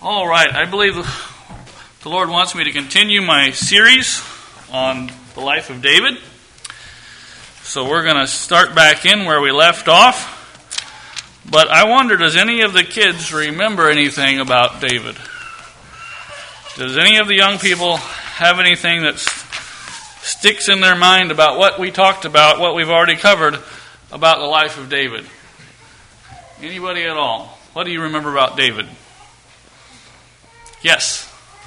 All right, I believe the Lord wants me to continue my series on the life of David. So we're going to start back in where we left off. But I wonder, does any of the kids remember anything about David? Does any of the young people have anything that sticks in their mind about what we talked about, what we've already covered about the life of David? Anybody at all? What do you remember about David? Yes.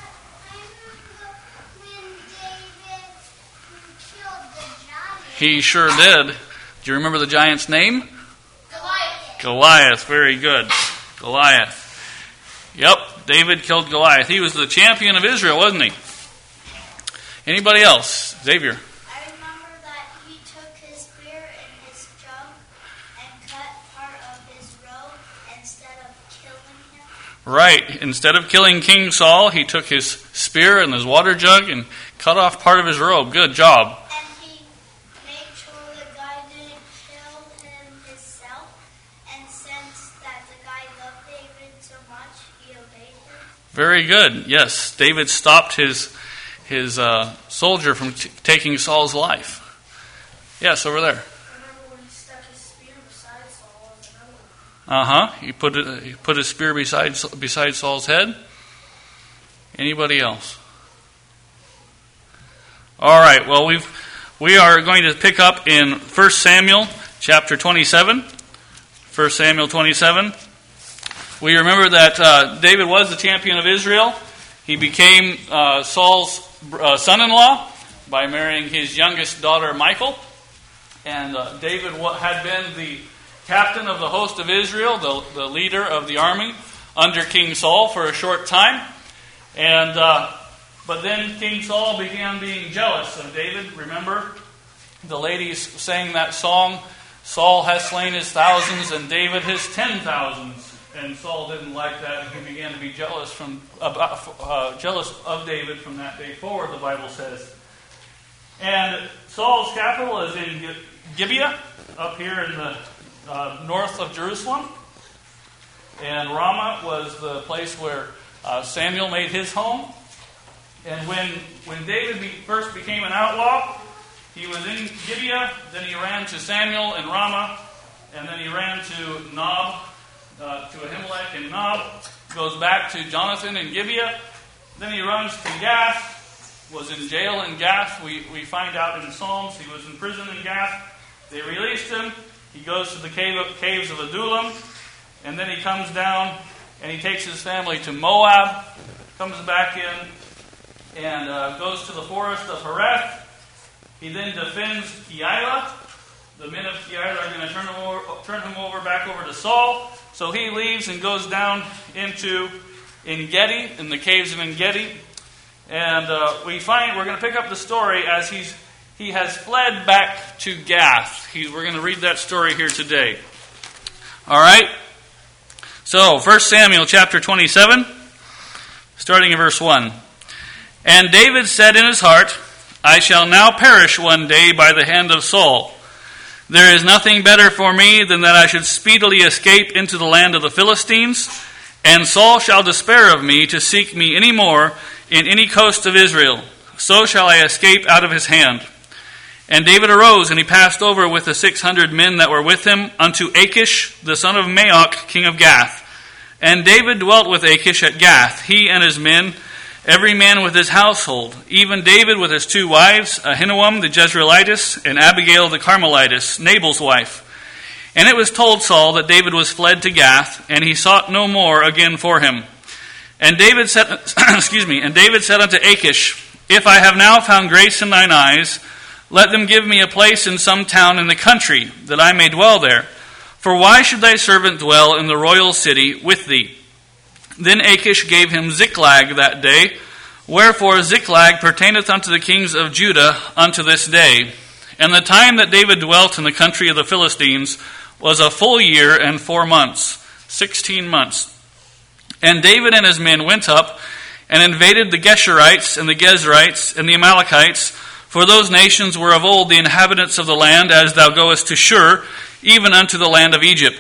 He sure did. Do you remember the giant's name? Goliath. Very good. Goliath. Yep, David killed Goliath. He was the champion of Israel, wasn't he? Anybody else? Xavier. I remember that he took his spear and his jug and cut part of his robe instead of killing him. Right. Instead of killing King Saul, he took his spear and his water jug and cut off part of his robe. Good job. And he made sure the guy didn't kill him himself. And since that the guy loved David so much, he obeyed him. Very good. Yes, David stopped his soldier from taking Saul's life. Yes, over there. I remember when he stuck his spear beside Saul as another. He put his spear beside Saul's head. Anybody else? All right. Well, we are going to pick up in 1 Samuel chapter 27. 1 Samuel 27. We remember that David was the champion of Israel. He became Saul's son-in-law by marrying his youngest daughter, Michal. And David had been the captain of the host of Israel, the leader of the army under King Saul for a short time. And but then King Saul began being jealous of David. Remember, the ladies sang that song, Saul has slain his thousands and David his 10,000s. And Saul didn't like that, and he began to be jealous of David from that day forward, the Bible says. And Saul's capital is in Gibeah, up here in the north of Jerusalem. And Ramah was the place where Samuel made his home. And when David first became an outlaw, he was in Gibeah, then he ran to Samuel in Ramah, and then he ran to Nob, to Ahimelech in Nob, goes back to Jonathan in Gibeah, then he runs to Gath, was in jail in Gath. We find out in Psalms he was in prison in Gath. They released him. He goes to the caves of Adullam, and then he comes down and he takes his family to Moab, comes back in, and goes to the forest of Hereth. He then defends Keilah. The men of Keilah are going to turn him over back over to Saul. So he leaves and goes down into En-Gedi, in the caves of En-Gedi. And we're going to pick up the story as he has fled back to Gath. We're going to read that story here today. All right? So, 1 Samuel chapter 27, starting in verse 1. And David said in his heart, I shall now perish one day by the hand of Saul. There is nothing better for me than that I should speedily escape into the land of the Philistines, and Saul shall despair of me to seek me any more in any coast of Israel. So shall I escape out of his hand. And David arose, and he passed over with the 600 men that were with him unto Achish, the son of Maoch, king of Gath. And David dwelt with Achish at Gath, he and his men, every man with his household, even David with his 2 wives, Ahinoam the Jezreelitess, and Abigail the Carmelitess, Nabal's wife. And it was told Saul that David was fled to Gath, and he sought no more again for him. And David said, unto Achish, If I have now found grace in thine eyes, let them give me a place in some town in the country, that I may dwell there. For why should thy servant dwell in the royal city with thee? Then Achish gave him Ziklag that day, wherefore Ziklag pertaineth unto the kings of Judah unto this day. And the time that David dwelt in the country of the Philistines was a full year and 4 months, 16 months. And David and his men went up and invaded the Geshurites and the Gezrites and the Amalekites, for those nations were of old the inhabitants of the land, as thou goest to Shur, even unto the land of Egypt.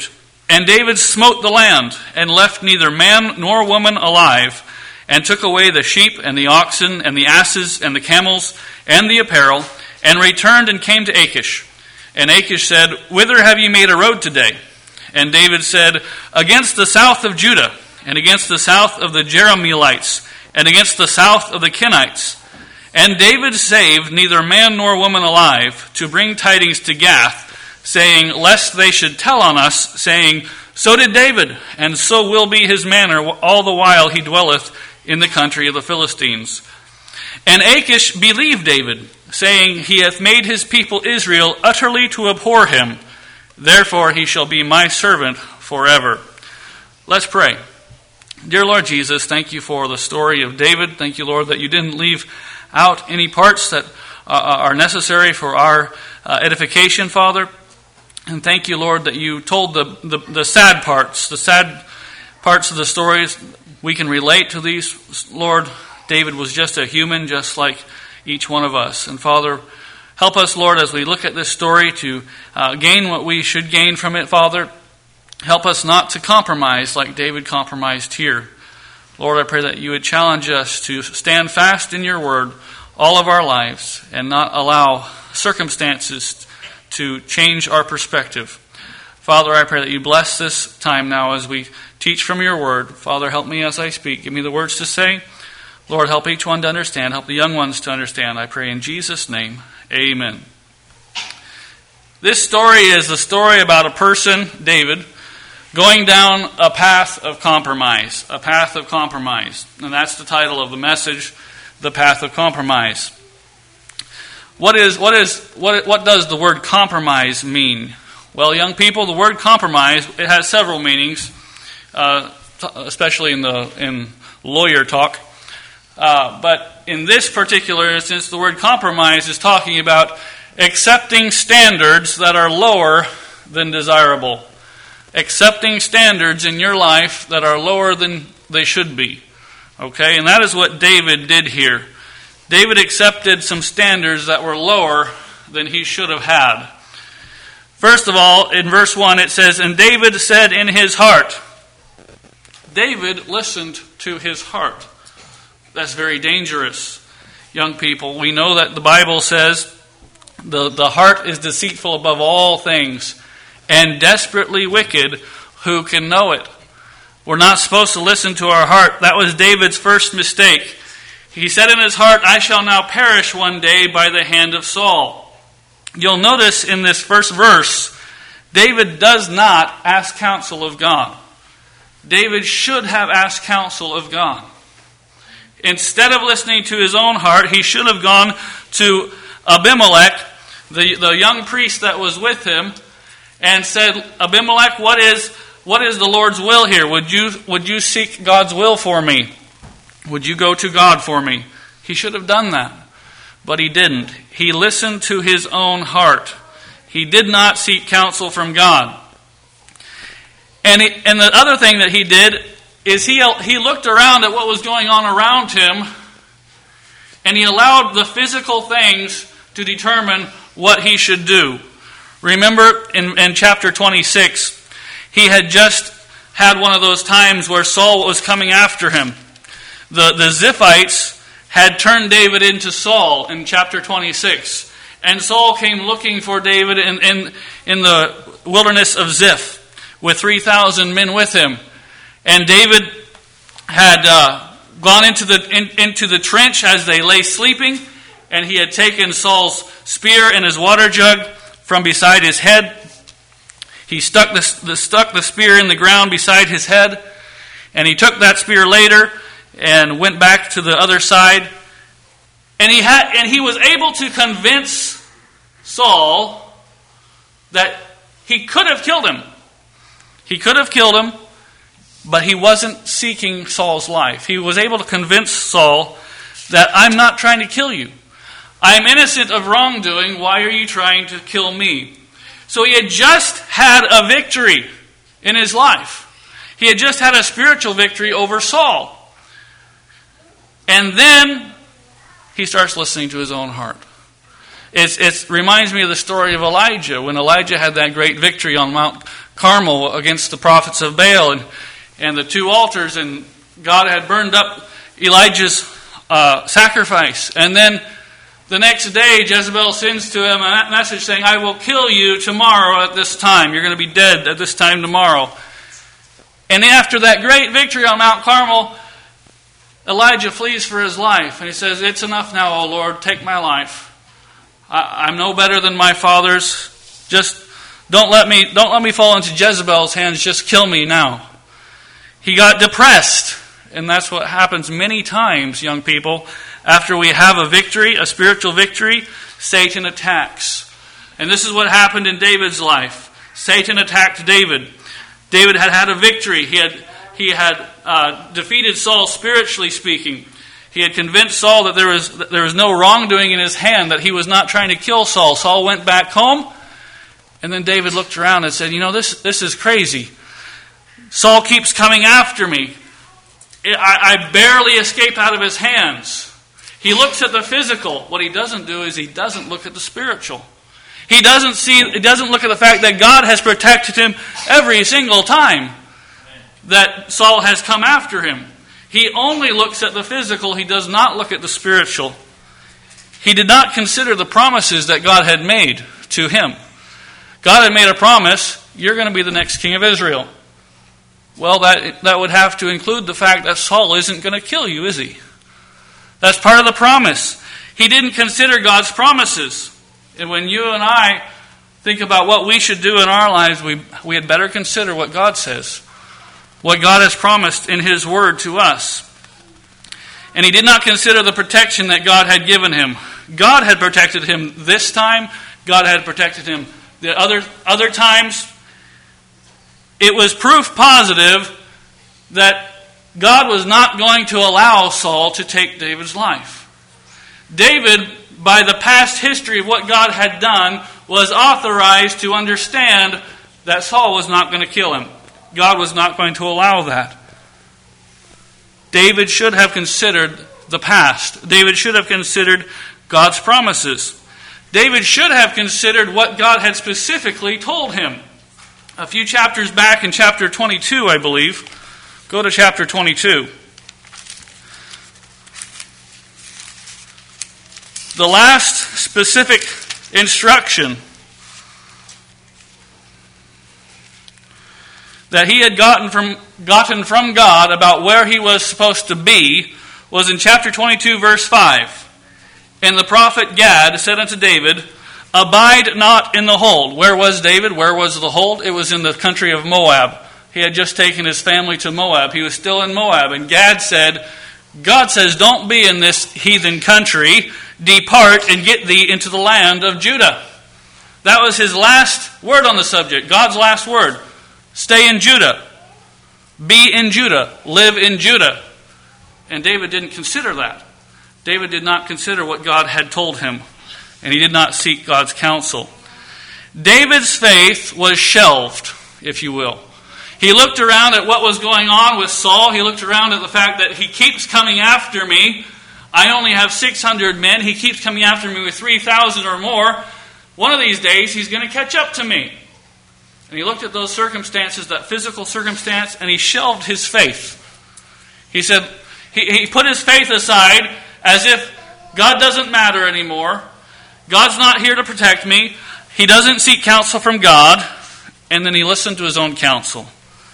And David smote the land, and left neither man nor woman alive, and took away the sheep and the oxen and the asses and the camels and the apparel, and returned and came to Achish. And Achish said, Whither have ye made a road today? And David said, Against the south of Judah, and against the south of the Jerahmeelites, and against the south of the Kenites. And David saved neither man nor woman alive, to bring tidings to Gath, saying, Lest they should tell on us, saying, So did David, and so will be his manner all the while he dwelleth in the country of the Philistines. And Achish believed David, saying, He hath made his people Israel utterly to abhor him. Therefore he shall be my servant forever. Let's pray. Dear Lord Jesus, thank you for the story of David. Thank you, Lord, that you didn't leave out any parts that are necessary for our edification, Father. And thank you, Lord, that you told the sad parts of the stories. We can relate to these, Lord. David was just a human, just like each one of us. And Father, help us, Lord, as we look at this story to gain what we should gain from it, Father. Help us not to compromise like David compromised here. Lord, I pray that you would challenge us to stand fast in your word all of our lives and not allow circumstances to change our perspective. Father, I pray that you bless this time now as we teach from your word. Father, help me as I speak. Give me the words to say. Lord, help each one to understand. Help the young ones to understand. I pray in Jesus' name. Amen. This story is the story about a person, David, going down a path of compromise. A path of compromise. And that's the title of the message, The Path of Compromise. What does the word compromise mean? Well, young people, the word compromise, it has several meanings, especially in lawyer talk. But in this particular instance, the word compromise is talking about accepting standards that are lower than desirable. Accepting standards in your life that are lower than they should be. Okay, and that is what David did here. David accepted some standards that were lower than he should have had. First of all, in verse 1 it says, And David said in his heart. David listened to his heart. That's very dangerous, young people. We know that the Bible says the heart is deceitful above all things and desperately wicked. Who can know it? We're not supposed to listen to our heart. That was David's first mistake. He said in his heart, I shall now perish one day by the hand of Saul. You'll notice in this first verse, David does not ask counsel of God. David should have asked counsel of God. Instead of listening to his own heart, he should have gone to Abimelech, the young priest that was with him, and said, Abimelech, what is the Lord's will here? Would you seek God's will for me? Would you go to God for me? He should have done that. But he didn't. He listened to his own heart. He did not seek counsel from God. And the other thing that he did is he looked around at what was going on around him, and he allowed the physical things to determine what he should do. Remember in chapter 26, he had just had one of those times where Saul was coming after him. The Ziphites had turned David into Saul in chapter 26. And Saul came looking for David in the wilderness of Ziph with 3,000 men with him. And David had gone into the trench as they lay sleeping, and he had taken Saul's spear and his water jug from beside his head. He stuck the spear in the ground beside his head, and he took that spear later and went back to the other side. And he was able to convince Saul that he could have killed him. He could have killed him, but he wasn't seeking Saul's life. He was able to convince Saul that I'm not trying to kill you. I'm innocent of wrongdoing. Why are you trying to kill me? So he had just had a victory in his life. He had just had a spiritual victory over Saul. And then he starts listening to his own heart. It reminds me of the story of Elijah. When Elijah had that great victory on Mount Carmel against the prophets of Baal and the two altars, and God had burned up Elijah's sacrifice. And then the next day, Jezebel sends to him a message saying, I will kill you tomorrow at this time. You're going to be dead at this time tomorrow. And after that great victory on Mount Carmel, Elijah flees for his life. And he says, it's enough now, O Lord, take my life. I'm no better than my fathers. Just don't let me fall into Jezebel's hands. Just kill me now. He got depressed. And that's what happens many times, young people. After we have a victory, a spiritual victory, Satan attacks. And this is what happened in David's life. Satan attacked David. David had a victory. He had defeated Saul spiritually speaking. He had convinced Saul that there was no wrongdoing in his hand, that he was not trying to kill Saul. Saul went back home, and then David looked around and said, this is crazy. Saul keeps coming after me. I barely escape out of his hands. He looks at the physical. What he doesn't do is he doesn't look at the spiritual. He doesn't look at the fact that God has protected him every single time that Saul has come after him. He only looks at the physical. He does not look at the spiritual. He did not consider the promises that God had made to him. God had made a promise, you're going to be the next king of Israel. Well, that would have to include the fact that Saul isn't going to kill you, is he? That's part of the promise. He didn't consider God's promises. And when you and I think about what we should do in our lives, we had better consider what God says. What God has promised in His Word to us. And he did not consider the protection that God had given him. God had protected him this time. God had protected him the other times. It was proof positive that God was not going to allow Saul to take David's life. David, by the past history of what God had done, was authorized to understand that Saul was not going to kill him. God was not going to allow that. David should have considered the past. David should have considered God's promises. David should have considered what God had specifically told him. A few chapters back in chapter 22, I believe. Go to chapter 22. The last specific instruction that he had gotten from God about where he was supposed to be was in chapter 22, verse 5. And the prophet Gad said unto David, Abide not in the hold. Where was David? Where was the hold? It was in the country of Moab. He had just taken his family to Moab. He was still in Moab. And Gad said, God says, don't be in this heathen country. Depart and get thee into the land of Judah. That was his last word on the subject. God's last word. Stay in Judah. Be in Judah. Live in Judah. And David didn't consider that. David did not consider what God had told him. And he did not seek God's counsel. David's faith was shelved, if you will. He looked around at what was going on with Saul. He looked around at the fact that he keeps coming after me. I only have 600 men. He keeps coming after me with 3,000 or more. One of these days, he's going to catch up to me. And he looked at those circumstances, that physical circumstance, and he shelved his faith. He said, he put his faith aside as if God doesn't matter anymore. God's not here to protect me. He doesn't seek counsel from God. And then he listened to his own counsel.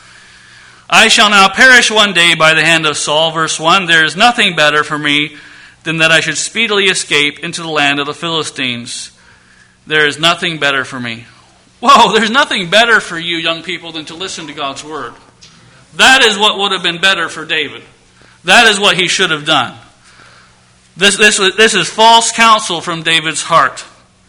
I shall now perish one day by the hand of Saul. Verse 1, there is nothing better for me than that I should speedily escape into the land of the Philistines. There is nothing better for me. Whoa, there's nothing better for you, young people, than to listen to God's word. That is what would have been better for David. That is what he should have done. This is false counsel from David's heart.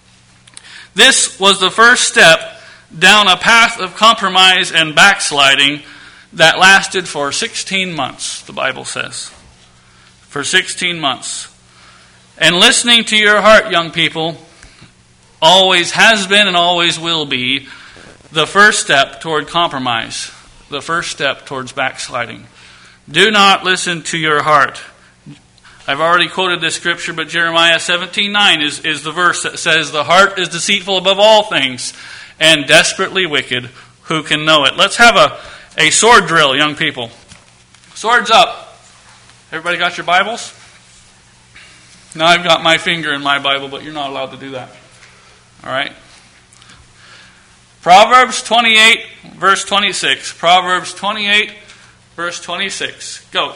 This was the first step down a path of compromise and backsliding that lasted for 16 months, the Bible says. For 16 months. And listening to your heart, young people, always has been and always will be the first step toward compromise. The first step towards backsliding. Do not listen to your heart. I've already quoted this scripture, but Jeremiah 17:9 is the verse that says, the heart is deceitful above all things and desperately wicked. who can know it. Let's have a sword drill, young people. Swords up. Everybody got your Bibles? Now I've got my finger in my Bible, but you're not allowed to do that. All right? Proverbs 28, verse 26. Proverbs 28, verse 26. Go.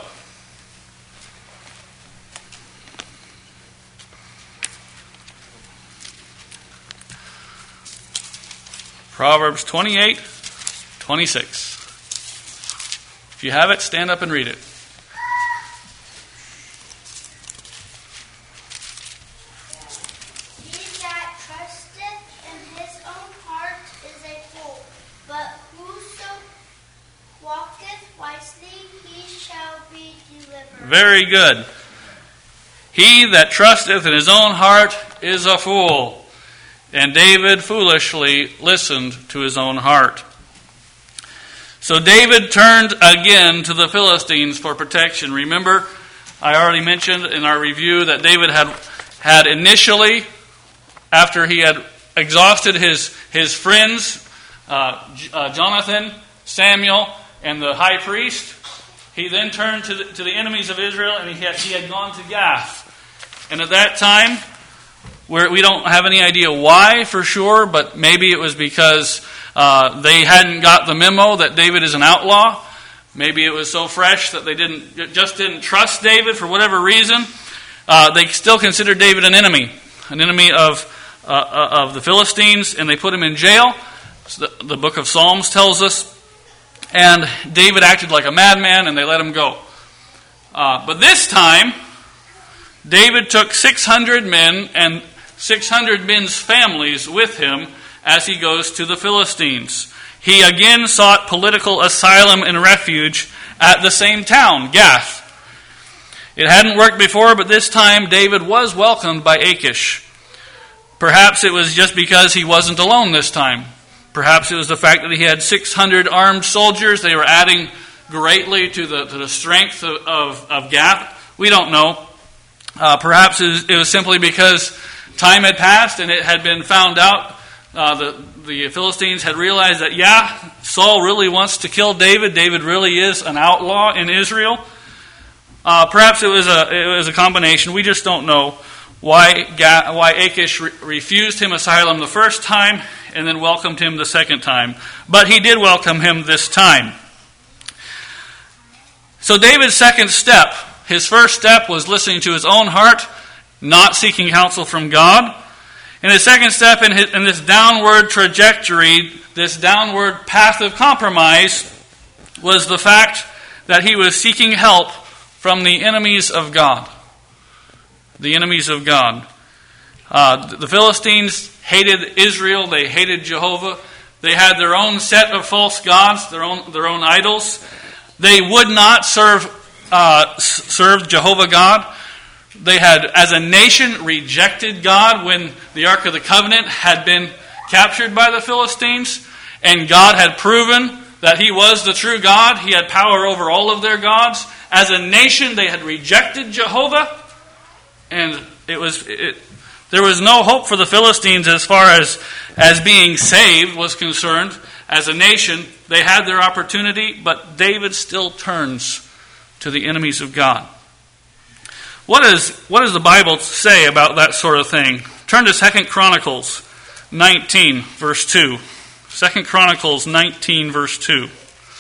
Proverbs 28, 26. If you have it, stand up and read it. He that trusteth in his own heart is a fool, but whoso walketh wisely, he shall be delivered. Very good. He that trusteth in his own heart is a fool. And David foolishly listened to his own heart. So David turned again to the Philistines for protection. Remember, I already mentioned in our review that David had initially, after he had exhausted his friends, Jonathan, Samuel, and the high priest, he then turned to the enemies of Israel, and he had gone to Gath. And at that time, we don't have any idea why for sure, but maybe it was because they hadn't got the memo that David is an outlaw. Maybe it was so fresh that they just didn't trust David for whatever reason. They still considered David an enemy of the Philistines, and they put him in jail. So the book of Psalms tells us. And David acted like a madman, and they let him go. But this time, David took 600 men and 600 men's families with him as he goes to the Philistines. He again sought political asylum and refuge at the same town, Gath. It hadn't worked before, but this time David was welcomed by Achish. Perhaps it was just because he wasn't alone this time. Perhaps it was the fact that he had 600 armed soldiers. They were adding greatly to the strength of Gath. We don't know. Perhaps it was simply because time had passed and it had been found out. The Philistines had realized that, Saul really wants to kill David. David really is an outlaw in Israel. Perhaps it was a combination. We just don't know why Achish refused him asylum the first time and then welcomed him the second time. But he did welcome him this time. So David's second step, his first step was listening to his own heart, not seeking counsel from God. And his second step in this downward trajectory, this downward path of compromise, was the fact that he was seeking help from the enemies of God. The enemies of God. The Philistines hated Israel. They hated Jehovah. They had their own set of false gods, their own idols. They would not serve Jehovah God. They had, as a nation, rejected God when the Ark of the Covenant had been captured by the Philistines, and God had proven that He was the true God. He had power over all of their gods. As a nation, they had rejected Jehovah, and there was no hope for the Philistines as far as being saved was concerned. As a nation, they had their opportunity, but David still turns to the enemies of God. What does the Bible say about that sort of thing? Turn to 2 Chronicles 19, verse 2. 2 Chronicles 19, verse 2.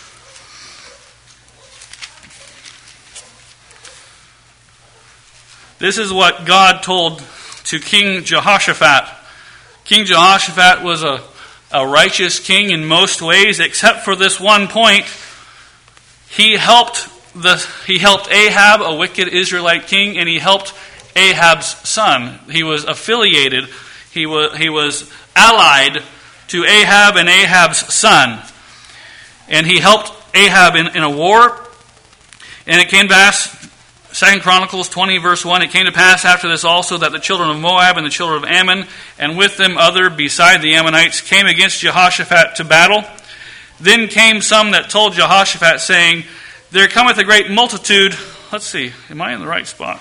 This is what God told to King Jehoshaphat. King Jehoshaphat was a righteous king in most ways, except for this one point. He helped Ahab, a wicked Israelite king, and he helped Ahab's son. He was affiliated. He was allied to Ahab and Ahab's son. And he helped Ahab in a war. And it came to pass, 2 Chronicles 20, verse 1, it came to pass after this also that the children of Moab and the children of Ammon, and with them other beside the Ammonites, came against Jehoshaphat to battle. Then came some that told Jehoshaphat, saying, there cometh a great multitude. Let's see, am I in the right spot?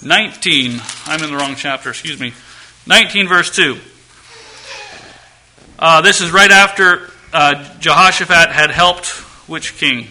19. I'm in the wrong chapter, excuse me. 19 verse 2. This is right after Jehoshaphat had helped which king?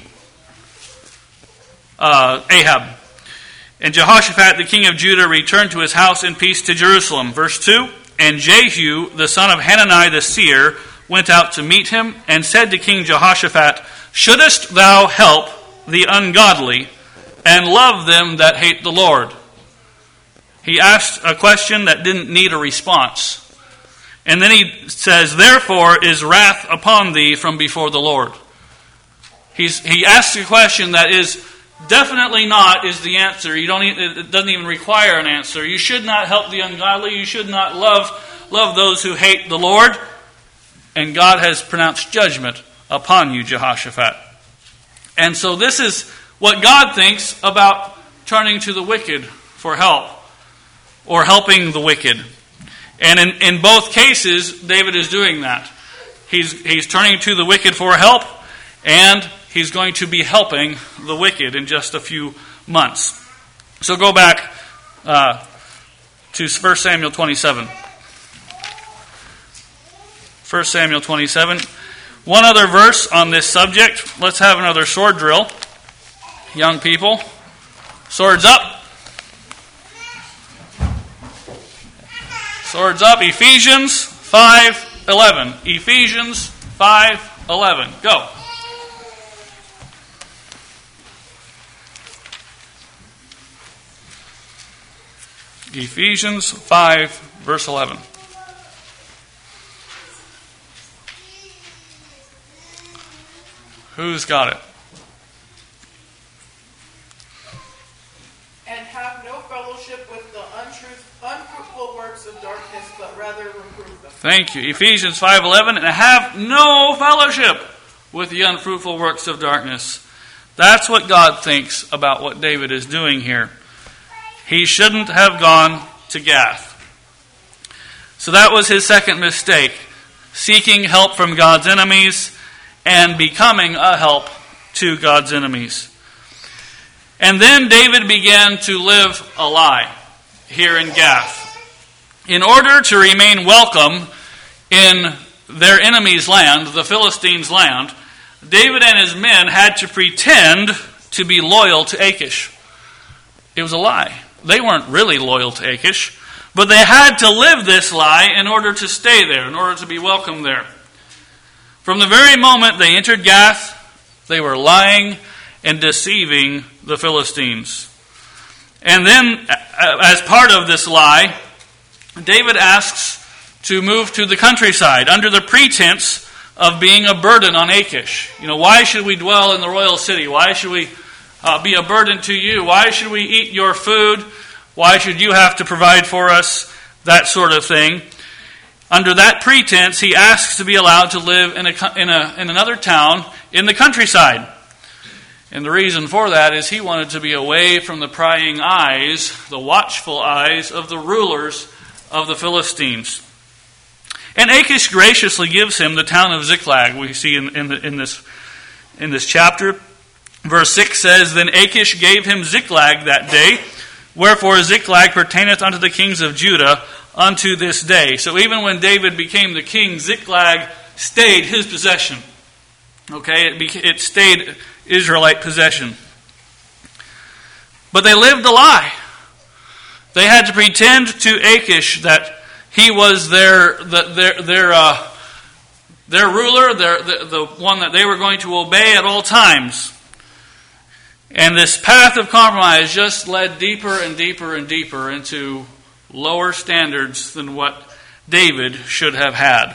Ahab. And Jehoshaphat, the king of Judah, returned to his house in peace to Jerusalem. Verse 2, and Jehu, the son of Hanani the seer, went out to meet him and said to King Jehoshaphat, shouldest thou help the ungodly and love them that hate the Lord? He asked a question that didn't need a response. And then he says, therefore is wrath upon thee from before the Lord. He asks a question that is definitely not is the answer. It doesn't even require an answer. You should not help the ungodly. You should not love those who hate the Lord. And God has pronounced judgment upon you, Jehoshaphat. And so this is what God thinks about turning to the wicked for help, or helping the wicked. And in both cases, David is doing that. He's turning to the wicked for help, and he's going to be helping the wicked in just a few months. So go back to 1 Samuel 27. 1 Samuel 27. One other verse on this subject. Let's have another sword drill. Young people, swords up. Swords up. Ephesians 5:11. Ephesians 5:11. Go. Ephesians 5, verse 11. Who's got it? And have no fellowship with the unfruitful works of darkness, but rather reprove them. Thank you. Ephesians 5:11. And have no fellowship with the unfruitful works of darkness. That's what God thinks about what David is doing here. He shouldn't have gone to Gath. So that was his second mistake. Seeking help from God's enemies and becoming a help to God's enemies. And then David began to live a lie here in Gath. In order to remain welcome in their enemy's land, the Philistines' land, David and his men had to pretend to be loyal to Achish. It was a lie. They weren't really loyal to Achish, but they had to live this lie in order to stay there, in order to be welcome there. From the very moment they entered Gath, they were lying and deceiving the Philistines. And then, as part of this lie, David asks to move to the countryside under the pretense of being a burden on Achish. Why should we dwell in the royal city? Why should we be a burden to you? Why should we eat your food? Why should you have to provide for us? That sort of thing. Under that pretense, he asks to be allowed to live in another town in the countryside. And the reason for that is he wanted to be away from the prying eyes, the watchful eyes of the rulers of the Philistines. And Achish graciously gives him the town of Ziklag. We see in this chapter. Verse 6 says, Then Achish gave him Ziklag that day, wherefore Ziklag pertaineth unto the kings of Judah unto this day. So even when David became the king, Ziklag stayed his possession. Okay, it stayed Israelite possession. But they lived a lie. They had to pretend to Achish that he was their ruler, the one that they were going to obey at all times. And this path of compromise just led deeper and deeper and deeper into lower standards than what David should have had.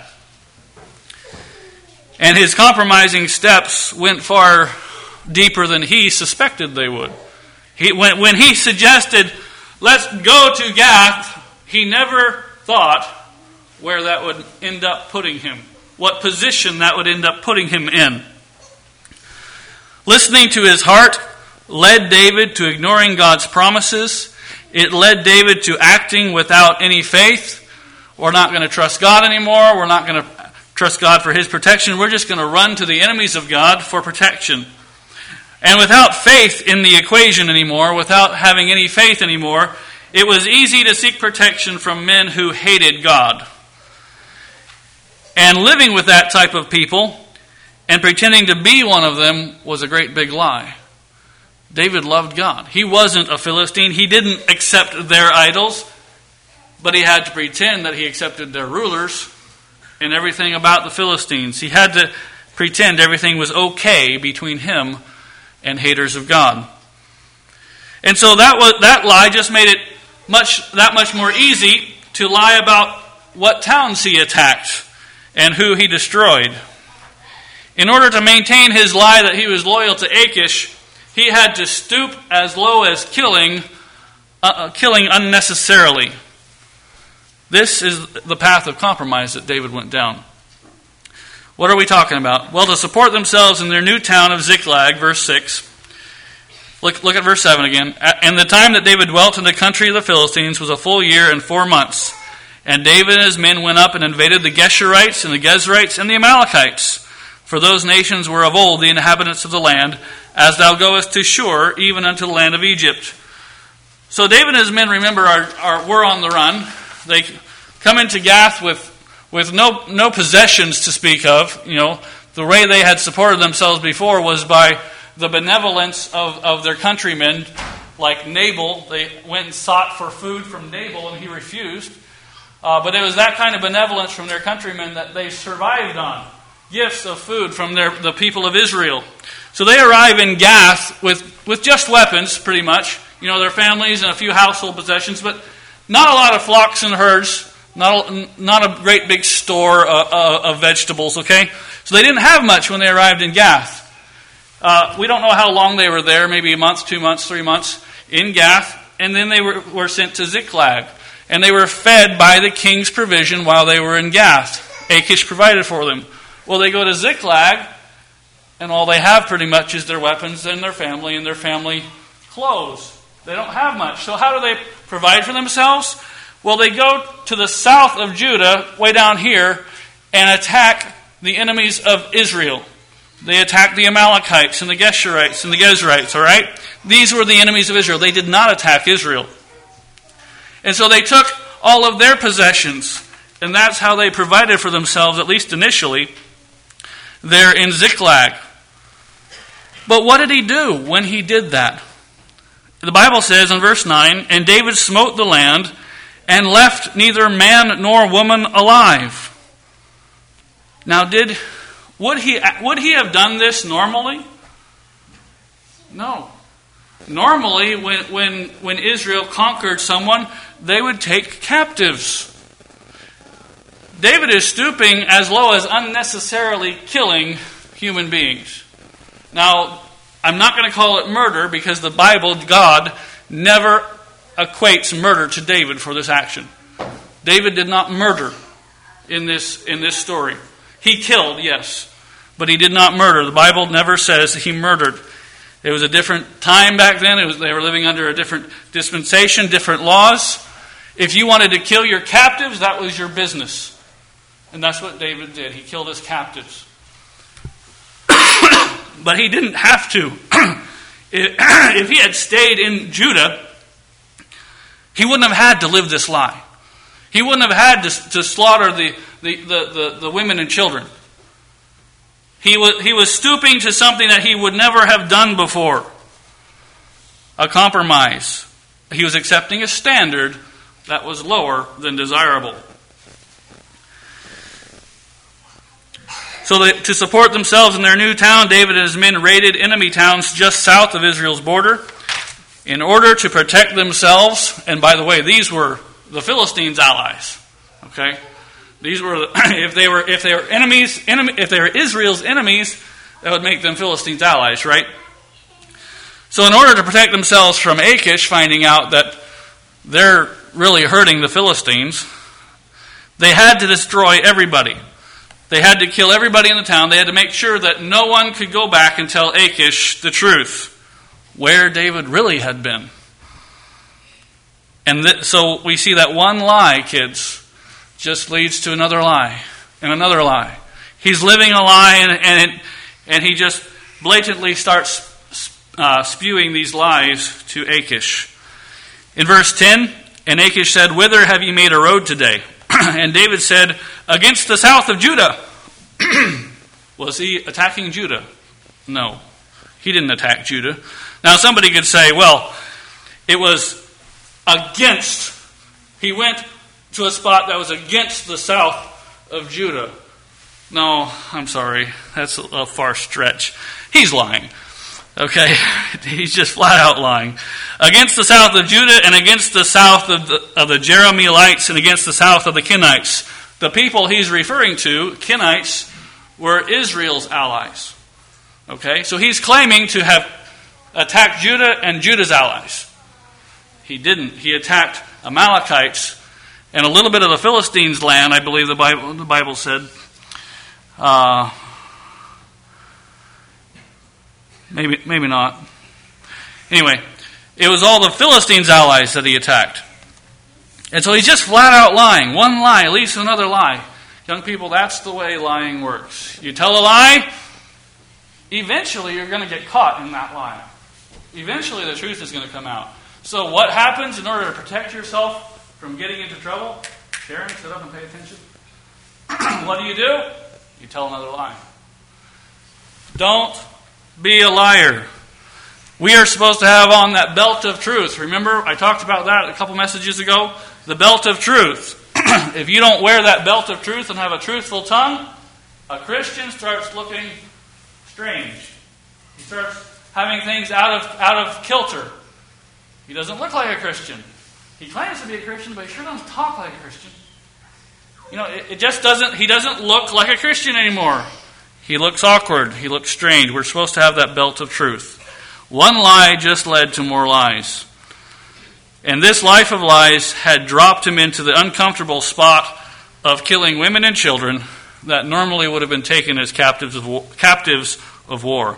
And his compromising steps went far deeper than he suspected they would. When he suggested, let's go to Gath, he never thought where that would end up putting him, what position that would end up putting him in. Listening to his heart led David to ignoring God's promises. It led David to acting without any faith. We're not going to trust God anymore. We're not going to trust God for His protection. We're just going to run to the enemies of God for protection. And without faith in the equation anymore, without having any faith anymore, it was easy to seek protection from men who hated God. And living with that type of people and pretending to be one of them was a great big lie. David loved God. He wasn't a Philistine. He didn't accept their idols, but he had to pretend that he accepted their rulers and everything about the Philistines. He had to pretend everything was okay between him and haters of God. And so that lie just made it that much more easy to lie about what towns he attacked and who he destroyed. In order to maintain his lie that he was loyal to Achish, he had to stoop as low as killing unnecessarily. This is the path of compromise that David went down. What are we talking about? Well, to support themselves in their new town of Ziklag, verse 6. Look at verse 7 again. And the time that David dwelt in the country of the Philistines was a full year and 4 months. And David and his men went up and invaded the Geshurites and the Gezrites and the Amalekites. For those nations were of old the inhabitants of the land, as thou goest to Shur, even unto the land of Egypt. So David and his men, remember, were on the run. They come into Gath with no possessions to speak of. You know, the way they had supported themselves before was by the benevolence of their countrymen, like Nabal. They went and sought for food from Nabal, and he refused. But it was that kind of benevolence from their countrymen that they survived on. Gifts of food from the people of Israel. So they arrive in Gath with just weapons, pretty much. You know, their families and a few household possessions, but not a lot of flocks and herds. Not a great big store of vegetables, okay? So they didn't have much when they arrived in Gath. We don't know how long they were there, maybe a month, 2 months, 3 months in Gath. And then they were sent to Ziklag. And they were fed by the king's provision while they were in Gath. Achish provided for them. Well, they go to Ziklag, and all they have pretty much is their weapons and their family clothes. They don't have much. So how do they provide for themselves? Well, they go to the south of Judah, way down here, and attack the enemies of Israel. They attack the Amalekites and the Geshurites and the Gezrites, all right? These were the enemies of Israel. They did not attack Israel. And so they took all of their possessions, and that's how they provided for themselves, at least initially, there in Ziklag. But what did he do when he did that? The Bible says in verse 9, and David smote the land and left neither man nor woman alive. Now, would he have done this normally? No. Normally, when Israel conquered someone, they would take captives. David is stooping as low as unnecessarily killing human beings. Now, I'm not going to call it murder because the Bible, God, never equates murder to David for this action. David did not murder in this story. He killed, yes, but he did not murder. The Bible never says he murdered. It was a different time back then. They were living under a different dispensation, different laws. If you wanted to kill your captives, that was your business. And that's what David did. He killed his captives. But he didn't have to. If he had stayed in Judah, he wouldn't have had to live this lie. He wouldn't have had to slaughter the women and children. He was stooping to something that he would never have done before. A compromise. He was accepting a standard that was lower than desirable. So to support themselves in their new town, David and his men raided enemy towns just south of Israel's border in order to protect themselves. And by the way, these were the Philistines' allies. Okay, these were if they were Israel's enemies, that would make them Philistines' allies, right? So in order to protect themselves from Achish finding out that they're really hurting the Philistines, they had to destroy everybody. They had to kill everybody in the town. They had to make sure that no one could go back and tell Achish the truth, where David really had been. And so we see that one lie, kids, just leads to another lie and another lie. He's living a lie, and he just blatantly starts spewing these lies to Achish. In verse 10, and Achish said, "Whither have ye made a road today?" And David said, against the south of Judah. Was he attacking Judah? No. He didn't attack Judah. Now somebody could say, well, it was against. He went to a spot that was against the south of Judah. No, I'm sorry. That's a far stretch. He's lying. Okay? He's just flat out lying. Against the south of Judah and against the south of the Jerahmeelites and against the south of the Kenites. The people he's referring to, Kenites, were Israel's allies. Okay? So he's claiming to have attacked Judah and Judah's allies. He didn't. He attacked Amalekites and a little bit of the Philistines' land, I believe the Bible said. Maybe not. Anyway, it was all the Philistines' allies that he attacked. And so he's just flat out lying. One lie leads to another lie. Young people, that's the way lying works. You tell a lie, eventually you're going to get caught in that lie. Eventually the truth is going to come out. So what happens in order to protect yourself from getting into trouble? Sharon, sit up and pay attention. What do? You tell another lie. Don't be a liar. We are supposed to have on that belt of truth. Remember, I talked about that a couple messages ago. The belt of truth. If you don't wear that belt of truth and have a truthful tongue, a Christian starts looking strange. He starts having things out of kilter. He doesn't look like a Christian. He claims to be a Christian, but he sure doesn't talk like a Christian. You know, it just doesn't. He doesn't look like a Christian anymore. He looks awkward. He looks strange. We're supposed to have that belt of truth. One lie just led to more lies. And this life of lies had dropped him into the uncomfortable spot of killing women and children that normally would have been taken as captives of war.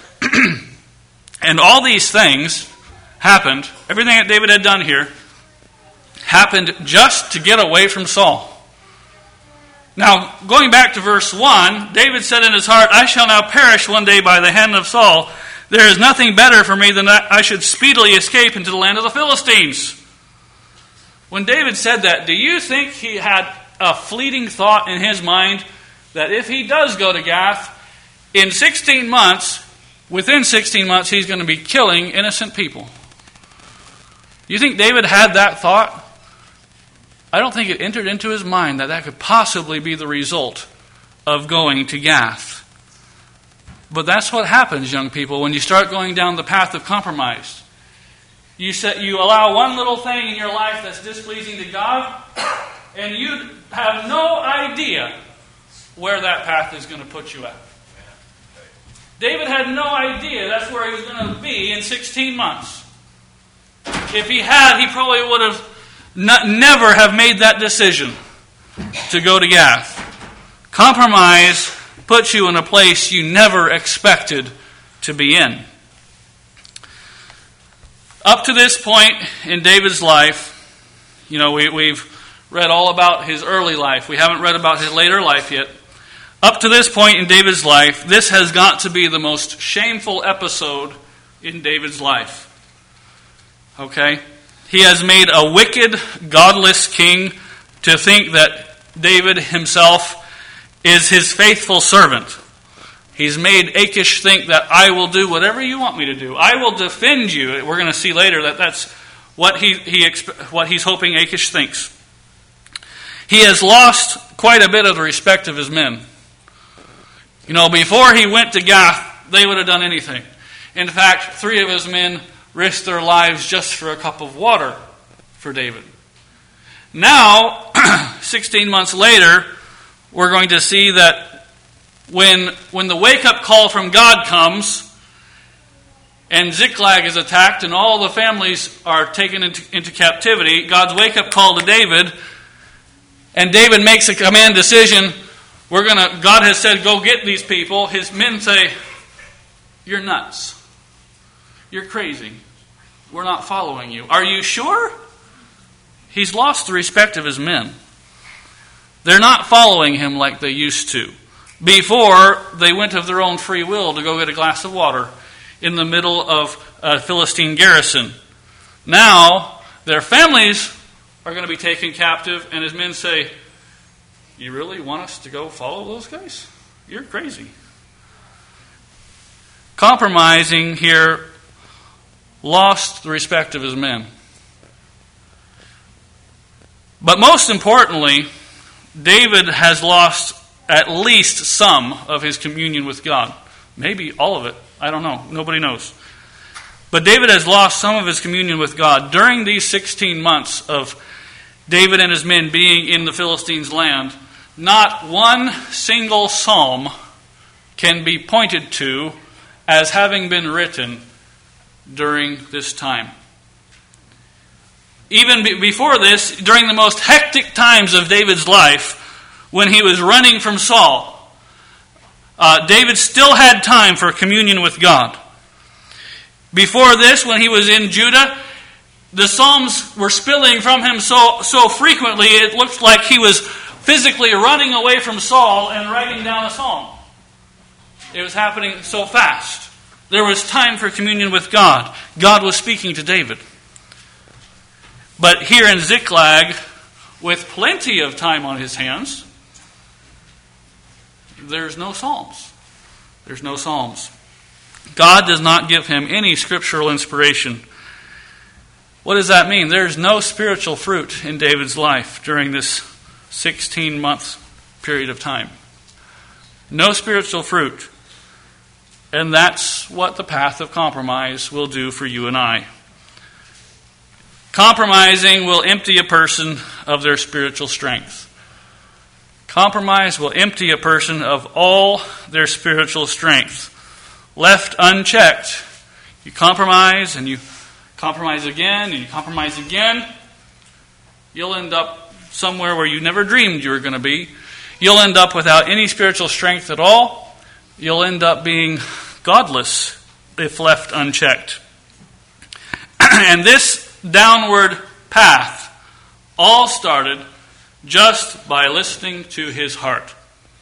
And all these things happened, everything that David had done here, happened just to get away from Saul. Now, going back to verse 1, David said in his heart, I shall now perish one day by the hand of Saul. There is nothing better for me than that I should speedily escape into the land of the Philistines. When David said that, do you think he had a fleeting thought in his mind that if he does go to Gath, within 16 months, he's going to be killing innocent people? You think David had that thought? I don't think it entered into his mind that could possibly be the result of going to Gath. But that's what happens, young people, when you start going down the path of compromise. You allow one little thing in your life that's displeasing to God, and you have no idea where that path is going to put you at. David had no idea that's where he was going to be in 16 months. If he had, he probably would have never have made that decision to go to Gath. Compromise puts you in a place you never expected to be in. Up to this point in David's life, we've read all about his early life. We haven't read about his later life yet. Up to this point in David's life, this has got to be the most shameful episode in David's life. Okay? He has made a wicked, godless king to think that David himself is his faithful servant. He's made Achish think that I will do whatever you want me to do. I will defend you. We're going to see later that that's what he's hoping Achish thinks. He has lost quite a bit of the respect of his men. Before he went to Gath, they would have done anything. In fact, 3 of his men risked their lives just for a cup of water for David. Now, 16 months later, we're going to see that when the wake-up call from God comes, and Ziklag is attacked, and all the families are taken into captivity, God's wake-up call to David, and David makes a command decision, God has said, go get these people. His men say, you're nuts. You're crazy. We're not following you. Are you sure? He's lost the respect of his men. They're not following him like they used to. Before, they went of their own free will to go get a glass of water in the middle of a Philistine garrison. Now, their families are going to be taken captive, and his men say, You really want us to go follow those guys? You're crazy. Compromising here lost the respect of his men. But most importantly, David has lost at least some of his communion with God. Maybe all of it. I don't know. Nobody knows. But David has lost some of his communion with God. During these 16 months of David and his men being in the Philistines' land, not one single psalm can be pointed to as having been written during this time. Even before this, during the most hectic times of David's life, when he was running from Saul, David still had time for communion with God. Before this, when he was in Judah, the Psalms were spilling from him so frequently, it looked like he was physically running away from Saul and writing down a psalm. It was happening so fast. There was time for communion with God. God was speaking to David. But here in Ziklag, with plenty of time on his hands, there's no psalms. There's no psalms. God does not give him any scriptural inspiration. What does that mean? There's no spiritual fruit in David's life during this 16-month period of time. No spiritual fruit. And that's what the path of compromise will do for you and I. Compromising will empty a person of their spiritual strength. Compromise will empty a person of all their spiritual strength. Left unchecked, you compromise and you compromise again and you compromise again. You'll end up somewhere where you never dreamed you were going to be. You'll end up without any spiritual strength at all. You'll end up being godless if left unchecked. And this downward path all started just by listening to his heart.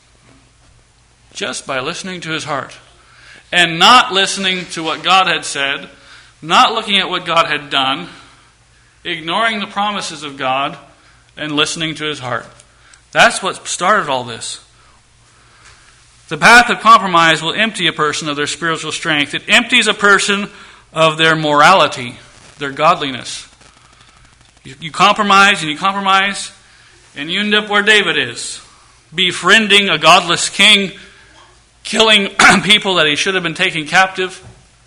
Just by listening to his heart. And not listening to what God had said, not looking at what God had done, ignoring the promises of God, and listening to his heart. That's what started all this. The path of compromise will empty a person of their spiritual strength. It empties a person of their morality, their godliness. You compromise and you compromise, and you end up where David is, befriending a godless king, killing people that he should have been taking captive.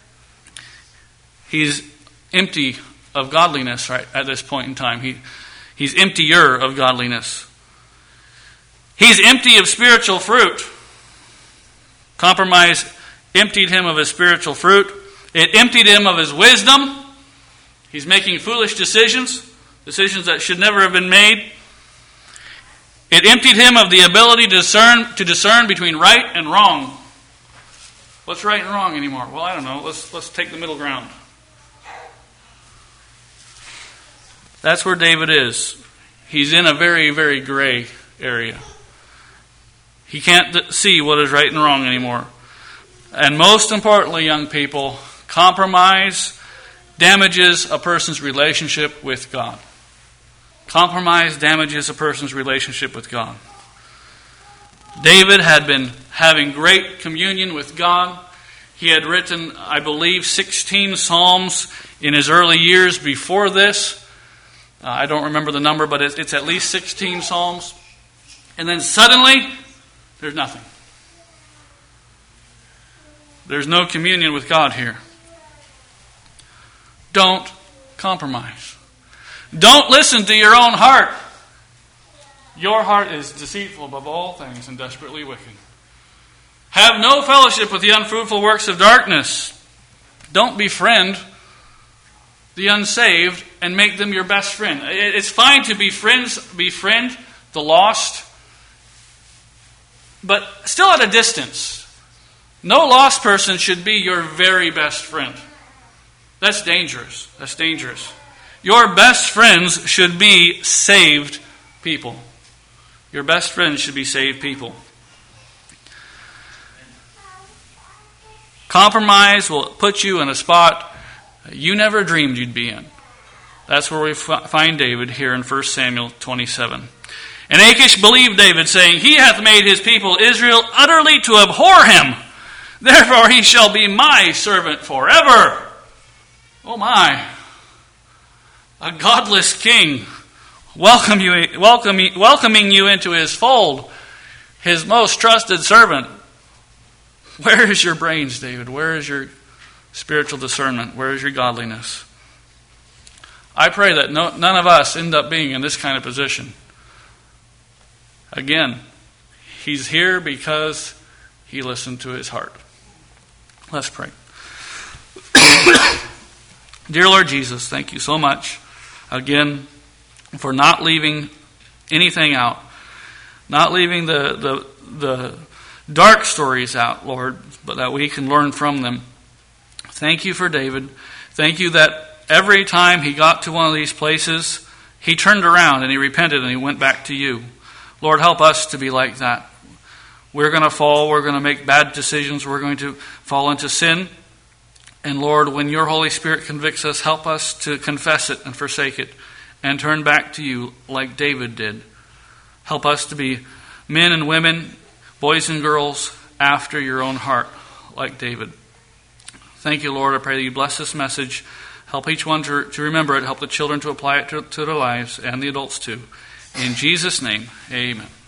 He's empty of godliness right at this point in time. He's emptier of godliness. He's empty of spiritual fruit. Compromise emptied him of his spiritual fruit. It emptied him of his wisdom. He's making foolish decisions that should never have been made. It emptied him of the ability to discern between right and wrong. What's right and wrong anymore? Well, I don't know. Let's take the middle ground. That's where David is. He's in a very, very gray area. He can't see what is right and wrong anymore. And most importantly, young people, compromise damages a person's relationship with God. Compromise damages a person's relationship with God. David had been having great communion with God. He had written, I believe, 16 psalms in his early years before this. I don't remember the number, but it's at least 16 psalms. And then suddenly, there's nothing. There's no communion with God here. Don't compromise. Don't listen to your own heart. Your heart is deceitful above all things and desperately wicked. Have no fellowship with the unfruitful works of darkness. Don't befriend the unsaved and make them your best friend. It's fine to befriend the lost, but still at a distance. No lost person should be your very best friend. That's dangerous. That's dangerous. Your best friends should be saved people. Your best friends should be saved people. Compromise will put you in a spot you never dreamed you'd be in. That's where we find David here in 1 Samuel 27. And Achish believed David, saying, He hath made his people Israel utterly to abhor him. Therefore he shall be my servant forever. Oh my. A godless king welcoming you into his fold, his most trusted servant. Where is your brains, David? Where is your spiritual discernment? Where is your godliness? I pray that none of us end up being in this kind of position. Again, he's here because he listened to his heart. Let's pray. Dear Lord Jesus, thank you so much again for not leaving anything out, not leaving the dark stories out, Lord, but that we can learn from them. Thank you for David. Thank you that every time he got to one of these places, he turned around and he repented and he went back to you. Lord, help us to be like that. We're going to fall. We're going to make bad decisions. We're going to fall into sin. And Lord, when your Holy Spirit convicts us, help us to confess it and forsake it and turn back to you like David did. Help us to be men and women, boys and girls, after your own heart like David. Thank you, Lord. I pray that you bless this message. Help each one to remember it. Help the children to apply it to their lives and the adults too. In Jesus' name, amen.